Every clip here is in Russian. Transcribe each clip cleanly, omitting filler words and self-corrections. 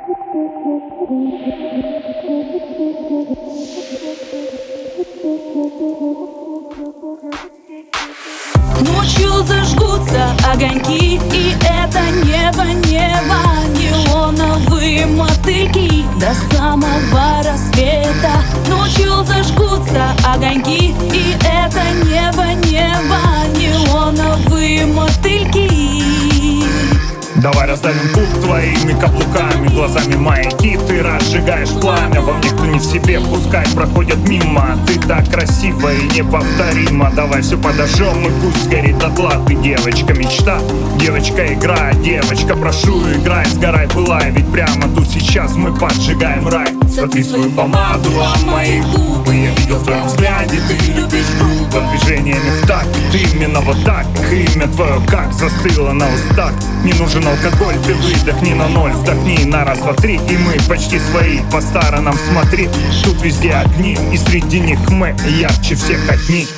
Ночью зажгутся огоньки, и это небо, небо, неоновые мотыльки до самого рассвета. Ночью зажгутся огоньки, и это небо, небо, неоновые мотыльки. Давай раздавим клуб твоими каблуками, глазами маяки ты разжигаешь пламя. Во мне кто не в себе, пускай проходят мимо. Ты так красива и неповторима. Давай все подожжем и пусть сгорит дотла. Ты девочка мечта, девочка игра, девочка прошу играй, сгорай, пылай. Ведь прямо тут сейчас мы поджигаем рай. Сотри свою помаду, а мои губы я видел в твоем взгляде, ты любишь грубо. Движениями в такт, ты именно вот так. Имя твое как застыло на устах. Не нужен алкоголь, ты выдохни на ноль, вдохни на раз, два, три, и мы почти свои. По сторонам смотри, тут везде огни, и среди них мы ярче всех одни.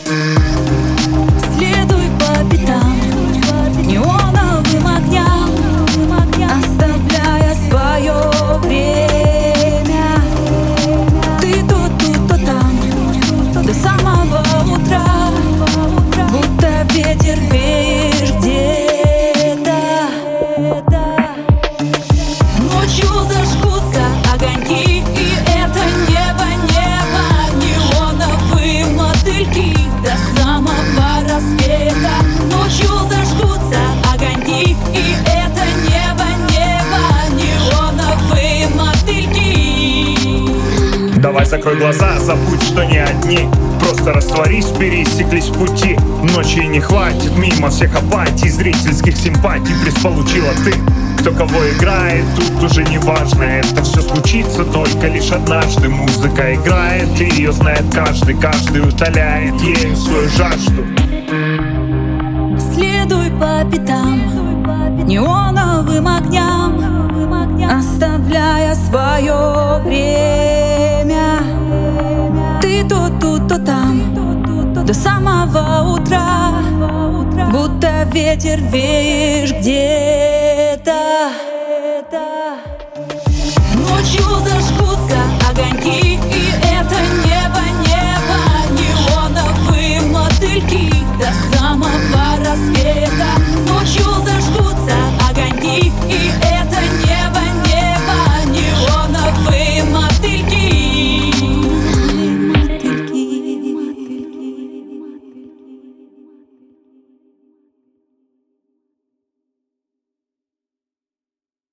Следуй по пятам неоновым огням, оставляя свое время. Ты то там, до самого утра, будто ветер веешь где-то. Ночью зажгутся огоньки, и это небо, небо, неоновые мотыльки до самого рассвета. Ночью зажгутся огоньки, и это небо, небо, неоновые мотыльки. Давай закрой глаза, забудь, что не одни. Просто растворись, пересеклись пути. Ночи не хватит мимо всех апатий, зрительских симпатий приз получила ты. Кто кого играет, тут уже не важно. Это все случится только лишь однажды. Музыка играет, и ее знает каждый. Каждый утоляет ею свою жажду. Следуй по пятам неоновым огням, оставляя свое время. Ты то тут, то там, до самого утра, будто ветер веешь где.